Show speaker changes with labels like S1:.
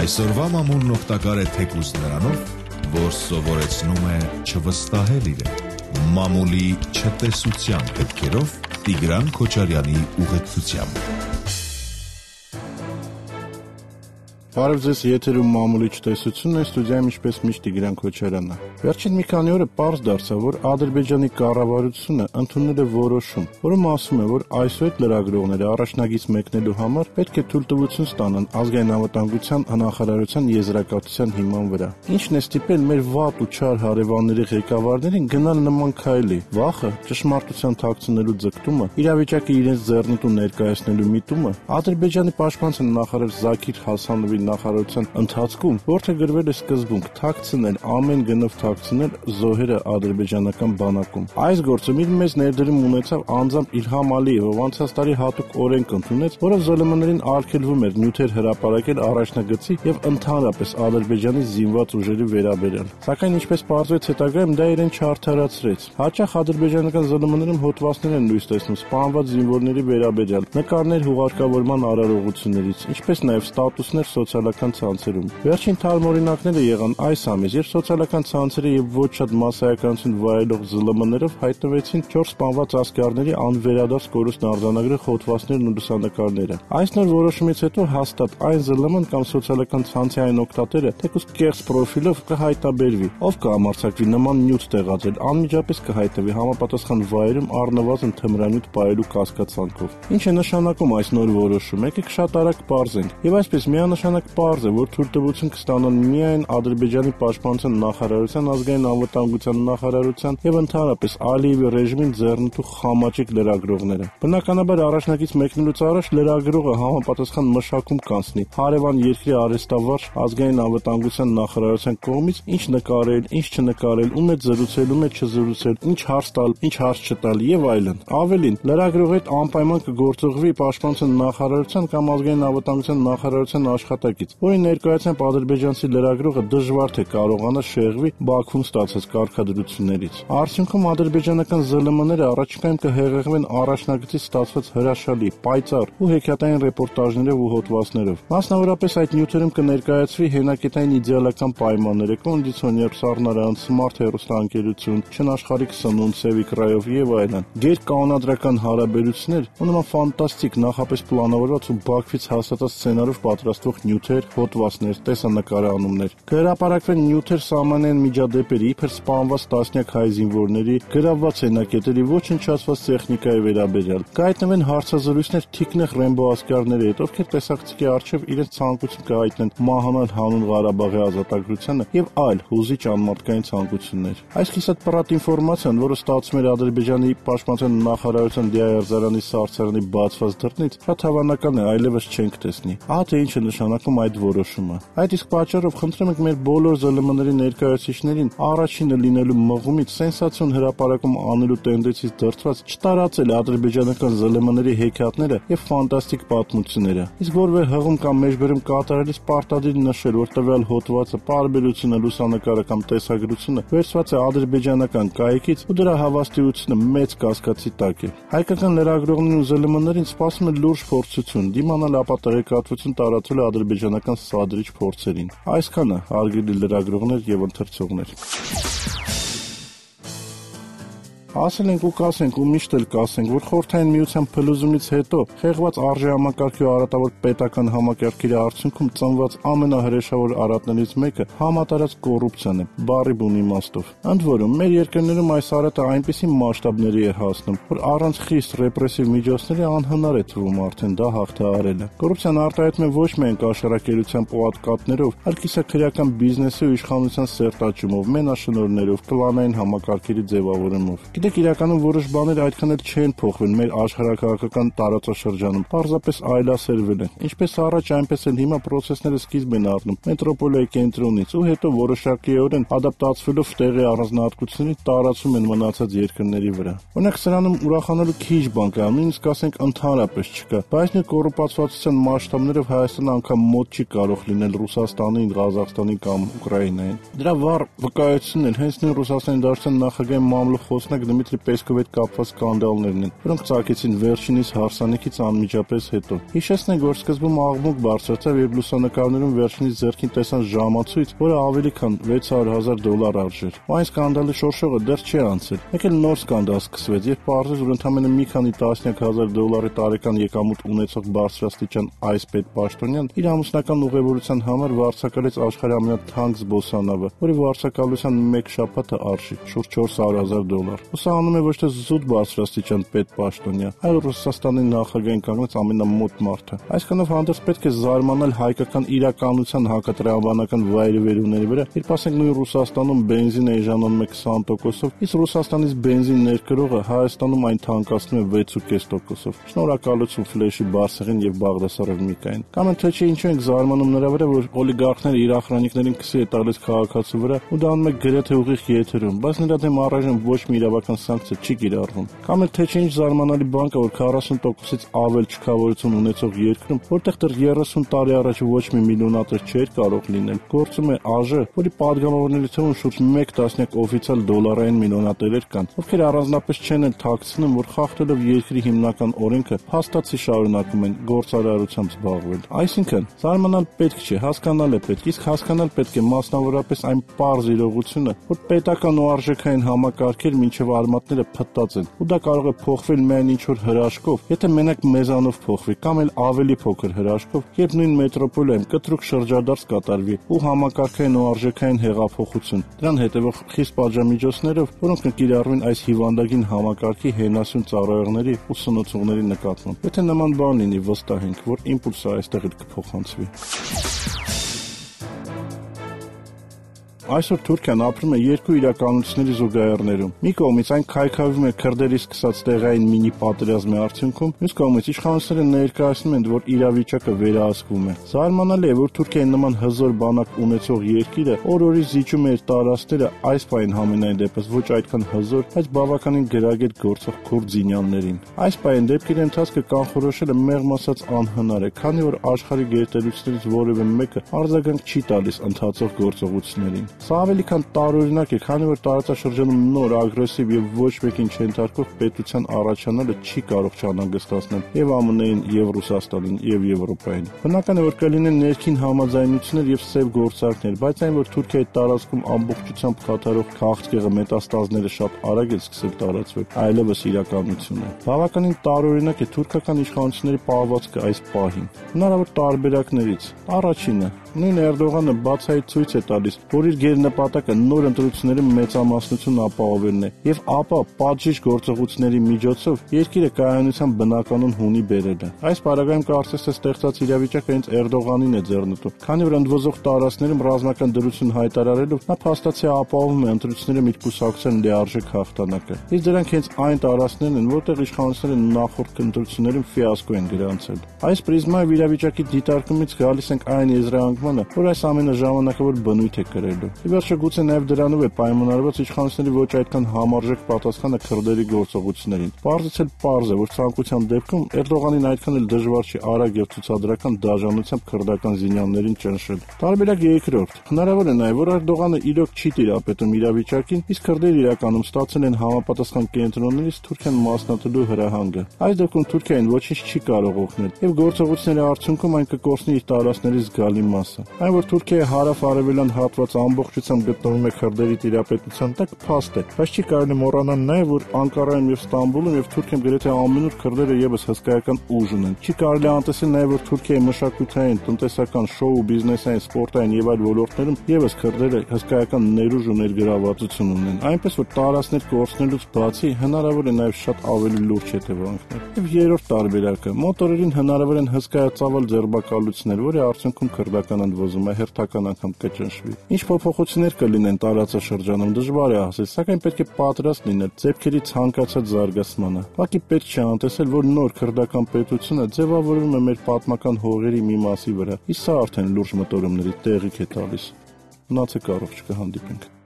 S1: Այսօրվա մամուլն օգտակար է թեկուզ նրանով, որ սովորեցնում է չվստահել իրեն։ Մամուլի չտեսության հետքերով Տիգրան Քոչարյանի ուղեկցությամբ։
S2: Բարև ձեզ, եթերում մամուլի չտեսությունն է, ստուդիայում ինչպես միշտ Տիգրան Քոչարյանն է։ Վերջին մի քանի օրը պարզ դարձավ, որ Ադրբեջանի կառավարությունը ընդունել է որոշում, որում ասում է, որ այսօր լրագրողները առաջնագից մեկնելու համար պետք է թույլտվություն ստանան ազգային անվտանգության նախարարության եզրակացության հիման վրա։ Ինչն է ստիպել մեր վատ ու չար հարևանների ղեկավարներին գնալ նման քայլի։ Վախը, ճշմարտության թաքցնելու ձգտումը, իրավիճակը իրենց ձեռնտու ներկայացնելու միտումը, Ադրբեջանի պաշտպանության նախարար Զաքիր Հասանովի նախարարության ընթացքում որդեգրվել է սկզբունք թաքցնել, ամեն գնով թաքցնել զոհերը ադրբեջանական բանակում։ Այս գործում իր մեծ ներդրում ունեցավ անձամբ Իլհամ Ալիևը, ով անցած տարի հատուկ օրենք ընդունեց, որով ԶԼՄ-ներին արգելվում էր նյութեր հրապարակել առաջնագծի եւ ընդհանրապես Ադրբեջանի զինված ուժերի վերաբերյալ։ Սակայն ինչպես պարզվեց հետագայում, դա իրեն չարդարացրեց։ Հաճախ ադրբեջանական ԶԼՄ-ներում հոդվածներ են լույս տեսնում սպանված զինվորների վերաբերյալ, նկարներ հուղարկավորման արարողություններից, ինչպես նաեւ ստատուսներ սոցիալական ցանցերում։ Վերջին թարմ օրինակները եղան այս ամիս, երբ սոցիալական ցանցերը եւ ոչ շատ մասսայականություն վայելող ԶԼՄ-ներով հայտնվեցին 4 սպանված ասկերների անվերադարձ կորուստն արձանագրող հոդվածներն ու լուսանկարները։ Այս նոր որոշումից հետո հաստատ այն ԶԼՄ-ն կամ սոցիալական ցանցի այն օգտատերը, թեկուզ կեղծ պրոֆիլով կհայտաբերվի, ով կհամարձակվի նման նյութ տեղադրել, անմիջապես կհայտնվի համապատասխան վայրում առնվազն թմրանյութ պահելու կասկածանքով։ Ինչ է նշանակում այս նոր որոշումը, եկեք շատ արագ պարզենք։ Եվ այսպես միանշանակ պարզ է, որ թույլտվություն կստանան միայն Ադրբեջանի պաշտպանության նախարարության, ազգային անվտանգության նախարարության եւ ընդհանրապես Ալիևի ռեժիմին ձեռնտու խամաճիկ լրագրողները։ Բնականաբար առաջնակից մեկնելուց առաջ լրագրողը համապատասխան մշակում կանցնի հարևան երկրի արհեստավարժ ազգային անվտանգության նախարարության կողմից ինչ նկարել, ինչ չնկարել, ում է զրուցել, ում է չզրուցել, ինչ հարց տալ, ինչ հարց չտալ եւ այլն։ Ավելին, լրագրողի հետ անպայման կգործողվի պաշտպանության նախարարության կամ ազգային անվտանգության նախարարության աշխատակից, որի ներկայությամբ ադրբեջանցի լրագրողը դժվար թե կարողանա շեղվի Բաքվում ստացած կարգադրություններից։ Արդյունքում ադրբեջանական ԶԼՄ-ները առաջիկայում կհեղեղվեն առաջնագծից ստացված հրաշալի, պայծառ ու հեքիաթային ռեպորտաժներով ու հոդվածներով։ Մասնավորապես այդ նյութերում կներկայացվի հենակետային իդեալական պայմանները, կոնդիցիոներ, սառնարան, սմարթ հեռուստաընկերություն, չնաշխարհիկ սնունդ, սևիկ ռայով եւ այլն։ Գերկանոնադրական հարաբերություններ ու նման ֆանտաստիկ նախապես պլանավորված ու Բաքվից հաստատած սցենարով պատրաստվող նյութեր, հոդվածներ, տեսանկարահանումներ։ Կհրապարակվեն նյութեր սահմանային միջադեպերի, իբր սպանված տասնյակ հայ զինվորների, գրավված հենակետերի, ոչնչացված տեխնիկայի վերաբերյալ։ Կհայտնվեն հարցազրույցներ թիկնեղ Ռեմբո ասկերների հետ, ովքեր տեսակցի առջև իրենց ցանկություն կհայտնեն մահանալ հանուն Ղարաբաղի ազատագրությանը եւ այլ հուզիչ անմարդկային ցանկություններ։ Այս կիսատ պրատ ինֆորմացիան, որը ստացվում էր Ադրբեջանի պաշտպանության նախարարության դիայարզարանի սարսարանի բացված դռնից, շատ հավանական է այլևս չենք տեսնի։ Ահա թե ինչ է նշանակում այդ որոշումը։ Այդ իսկ պատճառով խնդրում ենք մեր բոլոր ԶԼՄ-ների ներկայացուցիչներին առաջինը լինելու մղումից սենսացիոն հրապարակում անելու տենդեցից դրդված չտարածել ադրբեջանական ԶԼՄ-ների հեքիաթները եւ ֆանտաստիկ պատմությունները։ Իսկ որևէ հղում կամ մեջբերում կատարելիս պարտադիր նշել, որ տվյալ հոդվածը, պարբերությունը, լուսանկարը կամ տեսագրությունը վերցված է ադրբեջանական կայքից ու դրա հավաստիությունը մեծ կասկածի տակ է։ Հայկական լրագրողներին ու ԶԼՄ-ներին սպասում է լուրջ փորձություն դիմանալ ապատեղեկատվություն տարածելու ադրբեջանական սադրիչ փորձերին։ Այսքանը, հարգելի լրագրողներ եւ ընթերցողներ։ Ասել ենք ու կասենք ու միշտ էլ կասենք, որ Խորհրդային Միության փլուզումից հետո խեղված արժեհամակարգի ու արատավոր պետական համակարգերի արդյունքում ծնված ամենահրեշավոր արատներից մեկը համատարած կոռուպցիան է, բառի բուն իմաստով։ Ընդ որում, մեր երկրներում այս արատը այնպիսի մասշտաբների է հասնում, որ առանց խիստ ռեպրեսիվ միջոցների անհնար է թվում արդեն դա հաղթահարելը։ Կոռուպցիան արտահայտվում է ոչ միայն կաշառակերությամբ ու ատկատներով, այլ կիսաքրեական բիզնեսի ու իշխանության սերտաճումով, մենաշնորհներով, կլանային համակարգերի ձևավորումով։ Գիտեք, իրականում որոշ բաներ այդքան էլ չեն փոխվել մեր աշխարհակաղակական տարածաշրջանում, պարզապես այլասերվել են։ Ինչպես առաջ, այնպես էլ հիմա պրոցեսները սկիզբ են առնում մետրոպոլիայի կենտրոնից ու հետո որոշակիորեն ադապտացվելով տեղի առանձնահատկությունների տարածում են մնացած երկրների վրա։ Օրինակ սրանում ուրախանալու քիչ բան կա, նույնիսկ ասենք ընդհանրապես չկա, բայց նույն կոռուպացվածության մասշտաբներով Հայաստանը անգամ մոտ չի կարող լինել Ռուսաստանին, Ղազախստանին կամ Ուկրաինային։ Դրա վառ վկայությունն էլ հենց նույն Ռուսաստանի Դաշնության նախագահի մամլո խոսնակ Դմիտրի Պեսկովի հետ կապված սկանդալներն են, որոնք ծագեցին վերջինիս հարսանիքից անմիջապես հետո։ Հիշեցնենք, որ սկզբում աղմուկ բարձրացավ, երբ լուսանկարներում վերջինիս ձեռքին տեսան ժամացույց, որը ավելի քան $600,000 արժեր։ Այն սկանդալի շորշողը դեռ չի անցել։ Մեկ էլ նոր սկանդալ սկսվեց, երբ պարզվեց, որ ընդամենը մի քանի տասնյակ հազար $1,000 տարեկան եկամուտ ունեցող բարձրաստիճան այս պետպաշտոնյան իր ամուսնական ուղևորության համար վարձակալեց աշխարհի ամենաթանկ զբոսանավը, որի վարձակալության մեկ շաբաթը արժի շուրջ $400,000։ Ու սա անում է ոչ թե զուտ բարձրաստիճան պետպաշտոնյա, այլ Ռուսաստանի նախագահին կանգնած ամենամոտ մարդը։ Այսքանով հանդերձ պետք է զարմանալ հայկական իրականության հակատրամաբանական վայրիվերումների վրա, երբ ասենք նույն Ռուսաստանում բենզինը էժանանում է 20%-ով, իսկ Ռուսաստանից բենզին ներկրողը Հայաստանում այն թանկացնում է 6.5%-ով։ Շնորհակալություն Ֆլեշի Բարսեղին եւ Բաղդասարով Միկային։ Կամ թե չէ ինչու ենք զարմանում նրա վրա, որ օլիգարխները իր ախրանիկներին քսի է տալիս քաղաքացու վրա ու դա անում է գրեթե ուղիղ եթերում, բայց նրա դեմ առայժմ ոչ մի իրավական սանկցիա չի կիրառվում։ Կամ թե չէ ինչ զարմանալի բան կա, որ 40%-ից ավել չքավորություն ունեցող երկրում, որտեղ դեռ 30 տարի առաջ ոչ մի միլիոնատեր չէր կարող լինել, գործում է ԱԺ, որի падգամավորների թվում շուրջ 1 տասնյակ օֆիցիալ դոլարային միլիոնատերեր կան, ովքեր առանձնապես չեն էլ թաքցնում, որ խախտելով երկրի հիմնական օրենքը, փաստացի շարունակում են գործարարությամբ զբաղվել։ Այսինքն, զարմանալ պետք չէ, հասկանալ է պետք, իսկ հասկանալ պետք է մասնավորապես այն պարզ իրողությունը, որ պետական ու արժեքային համակարգեր մինչև արմատները փտած են, ու դա կարող է փոխվել միայն ինչ-որ հրաշքով, եթե մենակ մեզանով փոխվի, կամ էլ ավելի փոքր հրաշքով, երբ նույն մետրոպոլիայում կտրուկ շրջադարձ կատարվի ու համակարգային ու արժեքային հեղափոխություն, դրան հետևող խիստ պատժամիջոցներով, որոնք կկիրառվեն այս հիվանդագին համակարգի հենասյուն ծառայողների ու սնուցողների նկատմամբ։ Եթե նման բան լինի, վստահ ենք, որ իմպուլսը այստեղ էլ կփոխանցվի։ Այսօր Թուրքիան ապրում է երկու իրականությունների զուգահեռներում։ Մի կողմից այն քայքայվում է քրդերի սկսած տեղային մինի պատերազմի արդյունքում, մյուս կողմից իշխանությունները ներկայացնում են, որ իրավիճակը վերահսկվում է։ Զարմանալի է, որ Թուրքիայի նման հզոր բանակ ունեցող երկիրը օր-օրի զիջում է իր տարածքները այս պահին համենայն դեպս ոչ այդքան հզոր, բայց բավականին գրագետ գործող քուրդ զինյալներին։ Այս պահին դեպքերի ընթացքը կանխորոշելը մեղմ ասած անհնար է, քանի որ աշխարհի գերտերություններից որևէ մեկը արձագանք չի տալիս ընթացող գործողություններին։ Սա ավելի քան տարօրինակ է, քանի որ տարածաշրջանում նոր ագրեսիվ եւ ոչ մեկին չենթարկող պետության առաջանալը չի կարող չանհանգստացնել եւ ԱՄՆ-ին, եւ Ռուսաստանին, եւ Եվրոպային։ Բնական է, որ կլինեն ներքին համաձայնություններ եւ սև գործարքներ, բայց այն, որ Թուրքիայի տարածքում ամբողջությամբ խաթարող քաղցկեղը մետաստազները շատ արագ են սկսել տարածվել, այլևս իրականություն է։ Բավականին տարօրինակ է թուրքական իշխանությունների պահվածքը այս պահին։ Հնարավոր տարբերակներից առաջինը նույն Էրդողանը բացահայտ ցույց է տալիս, որ իր գերնպատակը նոր ընտրությունների մեծամասնություն ապահովելն է եւ ապա պատժիչ գործողությունների միջոցով երկիրը կայունության բնականon հունի բերելը։ Այս պարագայում կարծես թե ստեղծած իրավիճակը հենց Էրդողանին է ձեռնտու, քանի որ ընդվզող տարածքներում ռազմական դրություն հայտարարելով նա փաստացի ապահովում է ընտրությունների միտքուսակցության լիարժեք հաղթանակը։ Իսկ դրանք հենց այն տարածքներն են, որտեղ իշխանությունները նախորդ ընտրություններում ֆիասկո են գրանցել։ Այս պրիզմայով իրավիճակի դիտարկումից գալիս ենք այն եզրահանգմանը, որ այս ամենը ժամանակավոր բնույթ է կրելու։ Ի վերջո գուցե նաև դրանով է պայմանավորված իշխանությունների ոչ այդքան համարժեք պատասխանը քրդերի գործողություններին։ Պարզից էլ պարզ է, որ ցանկության դեպքում Էրդողանին այդքան էլ դժվար չի արագ եւ ցուցադրական դաժանությամբ քրդական զինյալներին ճնշել։ Տարբերակ երկրորդ։ Հնարավոր է նաև, որ Էրդողանը իրոք չի տիրապետում իրավիճակին, իսկ քրդերը իրականում ստացել են համապատասխան կենտրոններից Թուրքիան մասնատելու հրահանգը։ Այս դեպքում Թուրքիային ոչինչ չի կարող օգնել եւ գործողությունների արդյունքում այն կկորցնի իր տարածքների զգալի մասը։ Այն, որ Թուրքիայի հարավ-արևելյան հատվածը ամբողջությամբ գտնվում է քրդերի տիրապետության տակ, փաստ է, բայց չի կարելի մոռանալ նաև, որ Անկարայում եւ Ստամբուլում եւ Թուրքիայում գրեթե ամենուր քրդերը եւս հսկայական ուժ ունեն։ Չի կարելի անտեսել նաև, որ Թուրքիայի մշակութային, տնտեսական, շոու, բիզնեսային, սպորտային եւ այլ ոլորտներում եւս քրդերը հսկայական ներուժ ու ներգրավվածություն ունեն։ Այնպես որ տարածքներ կորցնելուց բացի հնարավոր է նաև շատ ավելի լուրջ հետևանքներ։ Եվ երրորդ տարբերակը՝ մոտորերին հնարավոր են հսկայածավալ ձերբակալություններ, որի արդյունքում քրդական ընդվզումը հերթական անգամ կճնշվի։ Ինչ փոփոխություններ կլինեն տարածաշրջանում դժվար է ասել, սակայն պետք է պատրաստ լինել ձեռքերի ցանկացած զարգացմանը։ Ուղղակի պետք չէ անտեսել, որ նոր քրդական պետությունը ձևավորվում է մեր պատմական հողերի մի մասի վրա, իսկ սա արդեն լուրջ մտորումների տեղիք է տալիս։ Մնացեք առողջ, կհանդիպենք։